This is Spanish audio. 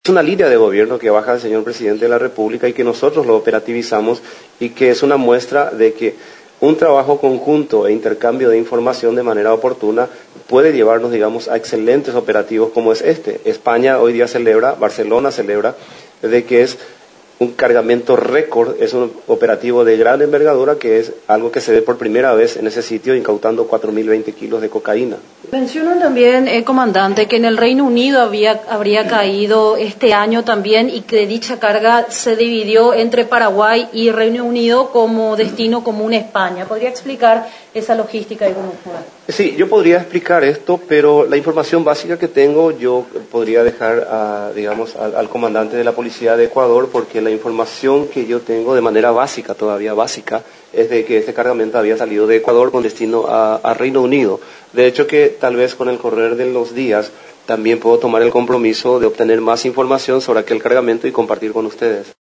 Es una línea de gobierno que baja el señor presidente de la República y que nosotros lo operativizamos y que es una muestra de que un trabajo conjunto e intercambio de información de manera oportuna puede llevarnos, digamos, a excelentes operativos como es este. España hoy día celebra, Barcelona celebra, de que es un cargamento récord, es un operativo de gran envergadura que es algo que se ve por primera vez en ese sitio, incautando 4.020 kilos de cocaína. Mencionan también, comandante, que en el Reino Unido habría caído este año también y que dicha carga se dividió entre Paraguay y Reino Unido como destino común España. ¿Podría explicar esa logística de cómo fue? Sí, yo podría explicar esto, pero la información básica que tengo yo podría dejar, digamos, al comandante de la Policía de Ecuador, porque la información que yo tengo de manera básica, todavía básica, es de que este cargamento había salido de Ecuador con destino a Reino Unido. De hecho que tal vez con el correr de los días también puedo tomar el compromiso de obtener más información sobre aquel cargamento y compartir con ustedes.